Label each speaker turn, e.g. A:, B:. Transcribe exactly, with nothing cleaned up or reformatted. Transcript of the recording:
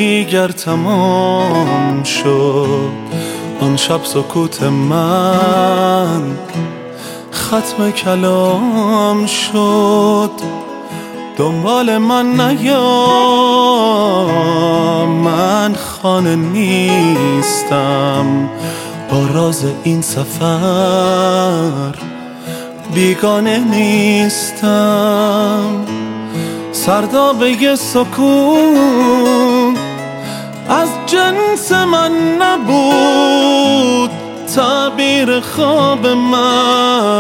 A: دیگر تمام شد آن شب سکوت من ختم کلام شد. دنبال من نیا، من خانه نیستم، با راز این سفر بیگانه نیستم. سردابه سکون از جنس من نبود، تعبیر خواب من